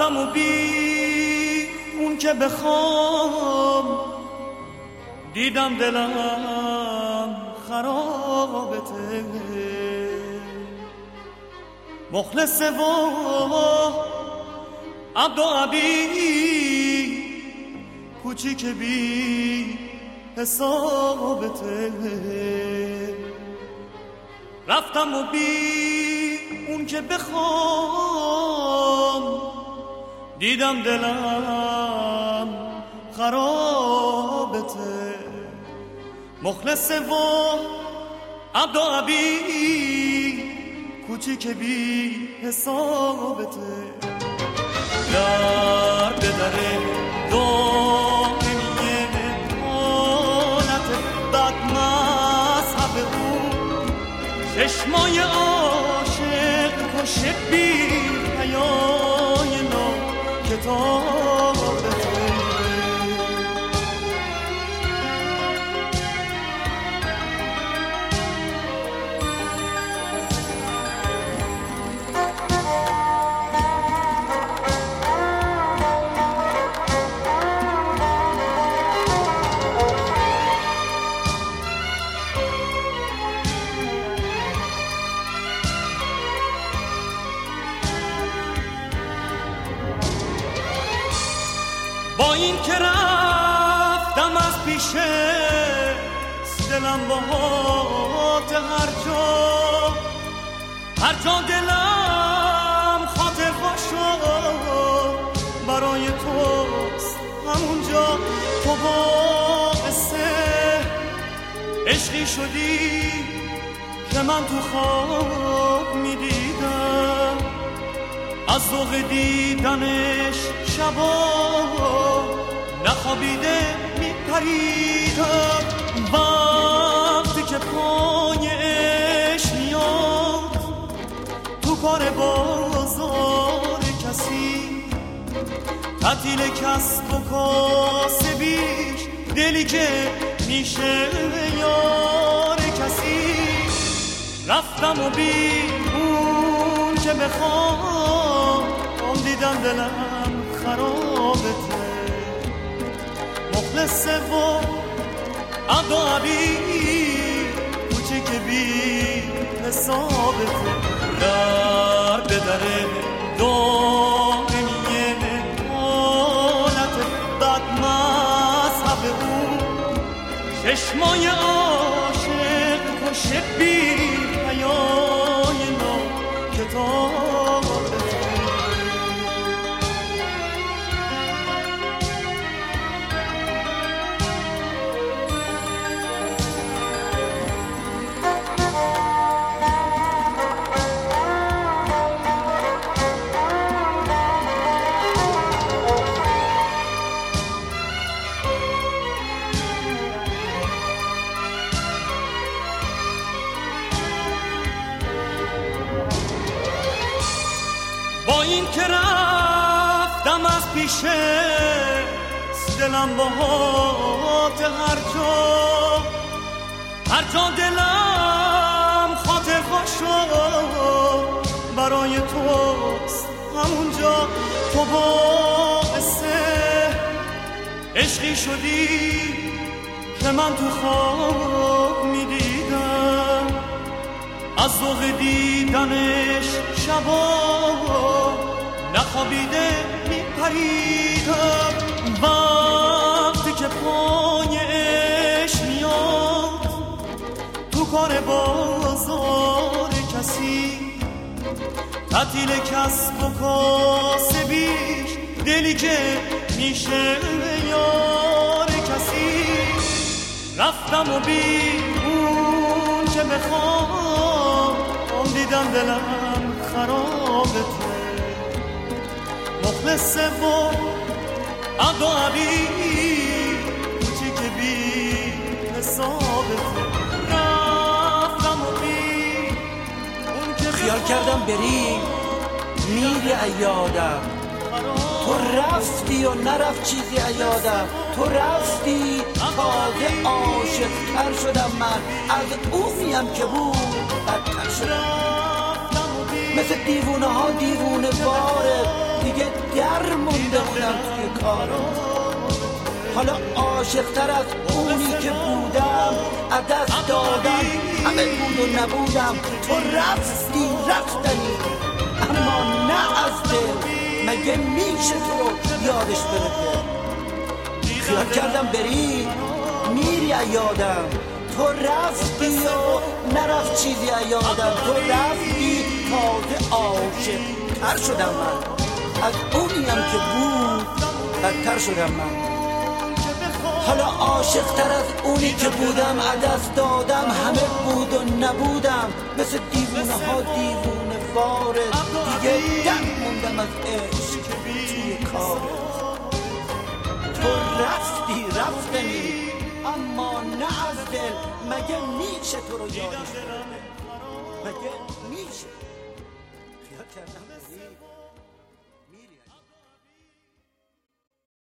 رفتم و بی اون که بخوام دیدم دلم خرابته، مخلصه و عبد و عبی کوچیک بی حسابته. رفتم و بی اون که بخوام دیدم دلم خرابته، مخلصه و عبد و عبی کوچیک بی حسابته. در به در دائمیه حالت بد مذهب اون، چشمای عاشق کشه بی حیای نا کتابته. با این که رفتم از پیشه دلم باهات هر جا دلم خاطر باشو برای توست همونجا. تو باعثه عشقی شدی که من تو خواب میدیدم، از ذوق دیدنش شبا نخوابیده میپریدم. وقتی که پایش میاد تو کار بازار کسی، تعطیل کسب و کاسبیش دلی که میشه یار کسی. رفتم و بی اون که بخوام دیدم دلم خرابته، مخلصه و عبد و عبی کوچیک بی حسابته. در به در دائمیه حالت بد مذهب اون، چشمای عاشق کشه بی حیای نا کتابته. با این که رفتم از پیشه دلم باهات هر جا دلم خاطر باشو برای توست همونجا. تو باعثه عشقی شدی که من تو خواب میدیدم، از ذوق دیدنش شبا نخوابیده میپریدم. وقتی که پایش میاد تو کار بازار کسی، تعطیل کسب و کاسبیش دلی که میشه یار کسی. رفتم و بی اون که بخوام دیدم دلم خرابته، مخلصه و عبد و عبی کوچیک بی حسابته. رفتم و بی اون که خیال کردم بری میری ایادم، تو رفتی و نرفت چیزی ایادم. تو رفتی تازه عاشق تر شدم من، از اونیم که بود بدتر شدم. مثل دیوونه ها دیوونه باره دیگه در مونده بودم توی کارم. حالا عاشق‌تر از اونی که بودم از دست دادم همه بود و نبودم. تو رفتی رفتنی اما نه از دل، مگه میشه تو رو یادش بره؟ خیال کردم بری میری یادم، تو رفتی و نرفت چیزی یادم. تو رفتی تازه عاشق‌تر شدم من، از اونیم که بود بدتر شدم من. حالا عاشق‌تر از اونی که بودم از دست دادم همه بود و نبودم. مثل دیوونه ها دیوونه وارد دیگه دم موندم از عشق توی کارت. تو رفتی رفتنی اما نه از دل، مگه میشه تو رو یادش بره؟ مگه میشه؟ خیال کردم بری